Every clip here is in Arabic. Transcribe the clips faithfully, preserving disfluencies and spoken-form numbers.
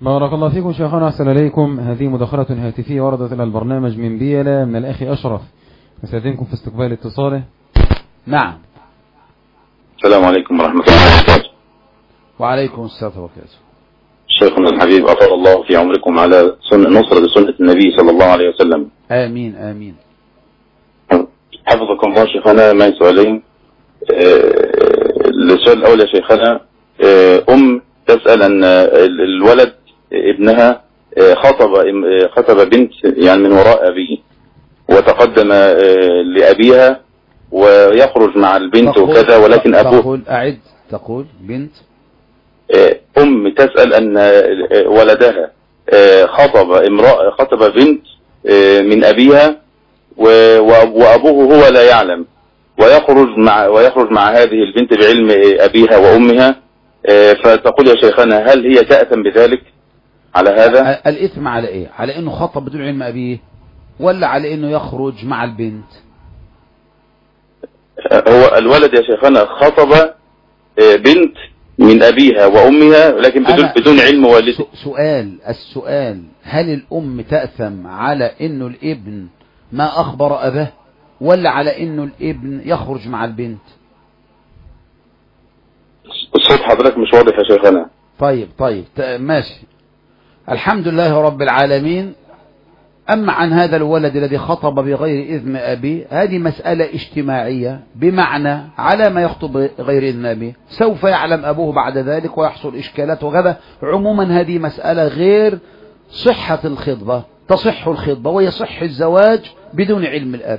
بارك الله فيكم شيخنا، أحسن إليكم. هذه مداخلة هاتفية وردت إلى البرنامج من بيلا من الأخ أشرف، أستأذنكم في استقبال اتصاله. نعم. السلام عليكم ورحمة الله وبركاته. وعليكم السلام وبركاته. شيخنا الحبيب أطال الله في عمركم على سنة نصرة سنة النبي صلى الله عليه وسلم. آمين آمين. حفظكم الله شيخنا. ما سؤالين. السؤال الأول يا شيخنا، أم تسأل أن الولد ابنها خطب خطب بنت يعني من وراء أبيه، وتقدم لأبيها ويخرج مع البنت وكذا، ولكن أبوه تقول أعد تقول بنت أم تسأل أن ولدها خطب امرأة خطب بنت من أبيها وأبوه هو لا يعلم، ويخرج مع ويخرج مع هذه البنت بعلم أبيها وأمها، فتقول يا شيخنا هل هي تأثم بذلك على هذا؟ الإثم على إيه؟ على إنه خطب بدون علم أبيه، ولا على إنه يخرج مع البنت؟ هو الولد يا شيخنا خطب بنت من أبيها وأمها لكن بدون, بدون علم والده. سؤال السؤال هل الأم تأثم على إنه الابن ما أخبر أباه، ولا على إنه الابن يخرج مع البنت؟ الصوت حضرتك مش واضح يا شيخنا. طيب طيب ماشي. الحمد لله رب العالمين. أما عن هذا الولد الذي خطب بغير إذن أبيه، هذه مسألة اجتماعية، بمعنى على ما يخطب غير إذن أبيه سوف يعلم أبوه بعد ذلك ويحصل إشكالات وكذا. عموما هذه مسألة غير صحة الخطبة، تصح الخطبة ويصح الزواج بدون علم الأب.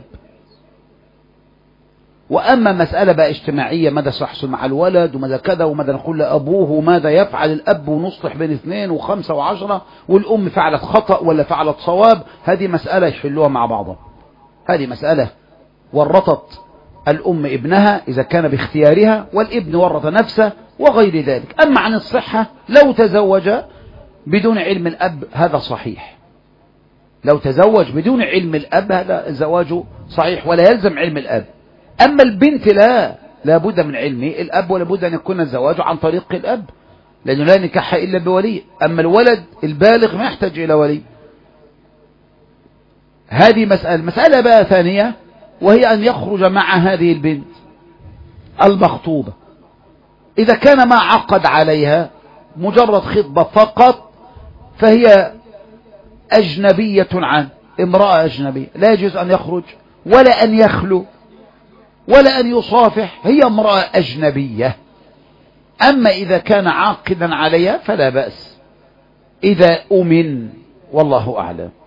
وأما مسألة بقى اجتماعية، ماذا سيحصل مع الولد وماذا كذا وماذا نقول لأبوه وماذا يفعل الأب، ونصلح بين اثنين وخمسة وعشرة، والأم فعلت خطأ ولا فعلت صواب، هذه مسألة يحلوها مع بعضها. هذه مسألة ورطت الأم ابنها إذا كان باختيارها، والابن ورط نفسه وغير ذلك. أما عن الصحة، لو تزوج بدون علم الأب هذا صحيح، لو تزوج بدون علم الأب هذا زواجه صحيح ولا يلزم علم الأب. أما البنت لا لا بد من علم الأب، ولا بد أن يكون الزواج عن طريق الأب، لأنه لا نكاح إلا بولي. أما الولد البالغ ما يحتاج إلى ولي. هذه مسألة. مسألة بقى ثانية، وهي أن يخرج مع هذه البنت المخطوبة، إذا كان ما عقد عليها مجرد خطبة فقط فهي أجنبية عنه، امرأة أجنبية، لا يجوز أن يخرج ولا أن يخلو ولا أن يصافح، هي امرأة أجنبية. أما إذا كان عاقدا عليها فلا بأس إذا أمن، والله أعلم.